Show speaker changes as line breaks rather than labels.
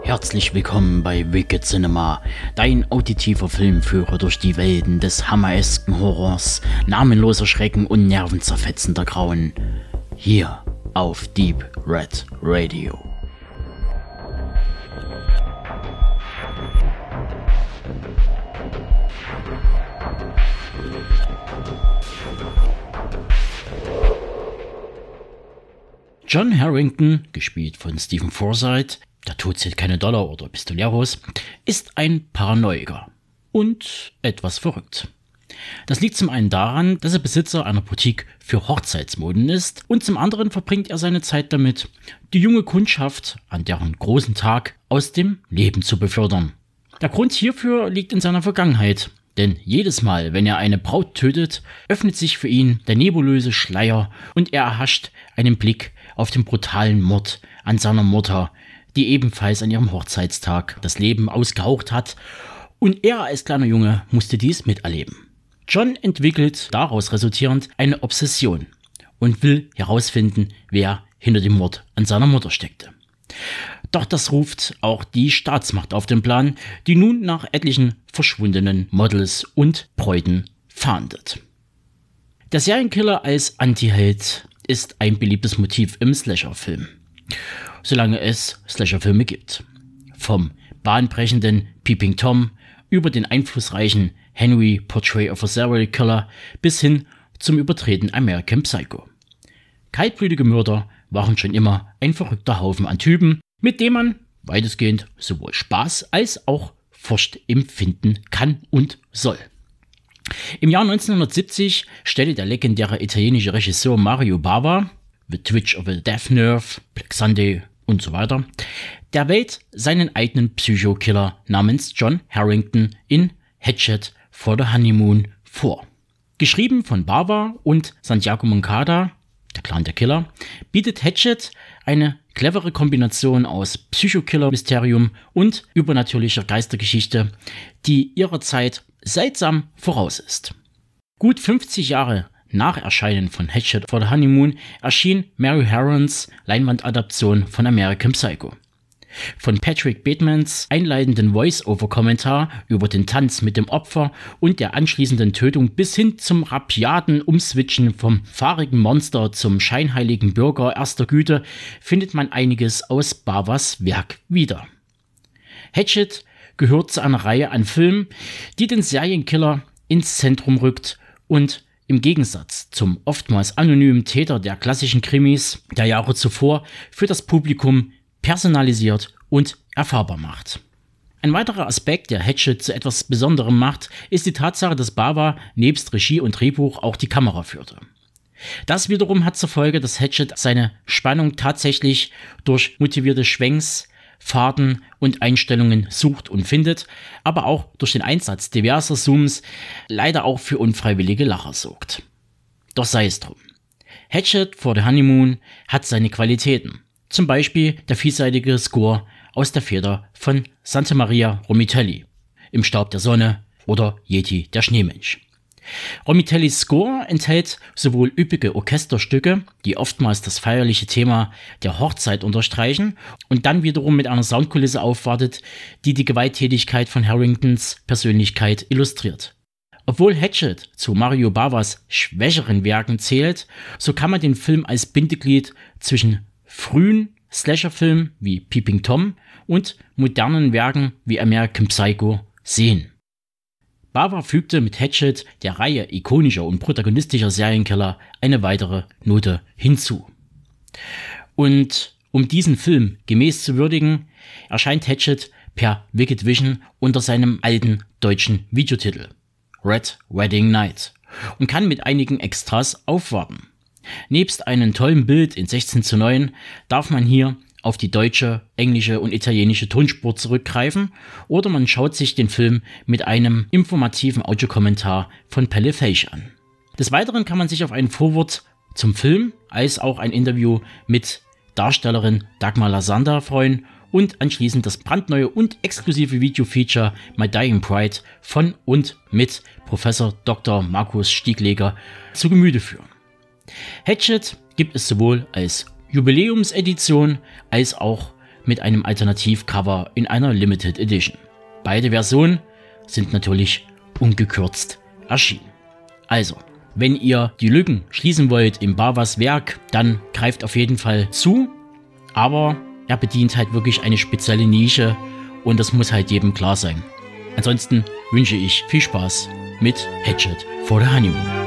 Herzlich willkommen bei Wicked Cinema, dein auditiver Filmführer durch die Welten des hammeresken Horrors, namenloser Schrecken und nervenzerfetzender Grauen. Hier auf Deep Red Radio. John Harrington, gespielt von Stephen Forsythe, der Tod zählt keine Dollar oder Pistoleros, ist ein Paranoiker und etwas verrückt. Das liegt zum einen daran, dass er Besitzer einer Boutique für Hochzeitsmoden ist, und zum anderen verbringt er seine Zeit damit, die junge Kundschaft an deren großen Tag aus dem Leben zu befördern. Der Grund hierfür liegt in seiner Vergangenheit, denn jedes Mal, wenn er eine Braut tötet, öffnet sich für ihn der nebulöse Schleier und er erhascht einen Blick auf den brutalen Mord an seiner Mutter, die ebenfalls an ihrem Hochzeitstag das Leben ausgehaucht hat, und er als kleiner Junge musste dies miterleben. John entwickelt daraus resultierend eine Obsession und will herausfinden, wer hinter dem Mord an seiner Mutter steckte. Doch das ruft auch die Staatsmacht auf den Plan, die nun nach etlichen verschwundenen Models und Bräuten fahndet. Der Serienkiller als Antiheld ist ein beliebtes Motiv im Slasher-Film, solange es Slasher-Filme gibt. Vom bahnbrechenden Peeping Tom über den einflussreichen Henry Portrait of a Serial Killer bis hin zum überdrehten American Psycho. Kaltblütige Mörder waren schon immer ein verrückter Haufen an Typen, mit dem man weitestgehend sowohl Spaß als auch Furcht empfinden kann und soll. Im Jahr 1970 stellte der legendäre italienische Regisseur Mario Bava, The Twitch of a Death Nerve, Black Sunday und so weiter, der Welt seinen eigenen Psycho-Killer namens John Harrington in Hatchet for the Honeymoon vor. Geschrieben von Bava und Santiago Moncada, der Clan der Killer, bietet Hatchet eine clevere Kombination aus Psychokiller-Mysterium und übernatürlicher Geistergeschichte, die ihrer Zeit seltsam voraus ist. Gut 50 Jahre nach Erscheinen von Hatchet for the Honeymoon erschien Mary Harrons Leinwandadaption von American Psycho. Von Patrick Batemans einleitenden Voice-Over-Kommentar über den Tanz mit dem Opfer und der anschließenden Tötung bis hin zum rabiaten Umswitchen vom fahrigen Monster zum scheinheiligen Bürger erster Güte findet man einiges aus Bavas Werk wieder. Hatchet gehört zu einer Reihe an Filmen, die den Serienkiller ins Zentrum rückt und im Gegensatz zum oftmals anonymen Täter der klassischen Krimis der Jahre zuvor für das Publikum personalisiert und erfahrbar macht. Ein weiterer Aspekt, der Hatchet zu etwas Besonderem macht, ist die Tatsache, dass Bava nebst Regie und Drehbuch auch die Kamera führte. Das wiederum hat zur Folge, dass Hatchet seine Spannung tatsächlich durch motivierte Schwenks, Fahrten und Einstellungen sucht und findet, aber auch durch den Einsatz diverser Zooms leider auch für unfreiwillige Lacher sorgt. Doch sei es drum. Hatchet for the Honeymoon hat seine Qualitäten. Zum Beispiel der vielseitige Score aus der Feder von Santa Maria Romitelli, Im Staub der Sonne oder Yeti der Schneemensch. Romitellis Score enthält sowohl üppige Orchesterstücke, die oftmals das feierliche Thema der Hochzeit unterstreichen und dann wiederum mit einer Soundkulisse aufwartet, die die Gewalttätigkeit von Harringtons Persönlichkeit illustriert. Obwohl Hatchet zu Mario Bavas schwächeren Werken zählt, so kann man den Film als Bindeglied zwischen frühen Slasher-Filmen wie Peeping Tom und modernen Werken wie American Psycho sehen. Bava fügte mit Hatchet der Reihe ikonischer und protagonistischer Serienkiller eine weitere Note hinzu. Und um diesen Film gemäß zu würdigen, erscheint Hatchet per Wicked Vision unter seinem alten deutschen Videotitel Red Wedding Night und kann mit einigen Extras aufwarten. Nebst einem tollen Bild in 16:9 darf man hier auf die deutsche, englische und italienische Tonspur zurückgreifen oder man schaut sich den Film mit einem informativen Audiokommentar von Pelle Felsch an. Des Weiteren kann man sich auf ein Vorwort zum Film als auch ein Interview mit Darstellerin Dagmar Lassander freuen und anschließend das brandneue und exklusive Video-Feature My Dying Bride von und mit Professor Dr. Markus Stiegleger zu Gemüte führen. Hatchet gibt es sowohl als Jubiläumsedition als auch mit einem Alternativcover in einer Limited Edition. Beide Versionen sind natürlich ungekürzt erschienen. Also, wenn ihr die Lücken schließen wollt im Bavas Werk, dann greift auf jeden Fall zu, aber er bedient halt wirklich eine spezielle Nische und das muss halt jedem klar sein. Ansonsten wünsche ich viel Spaß mit Hatchet for the Honeymoon.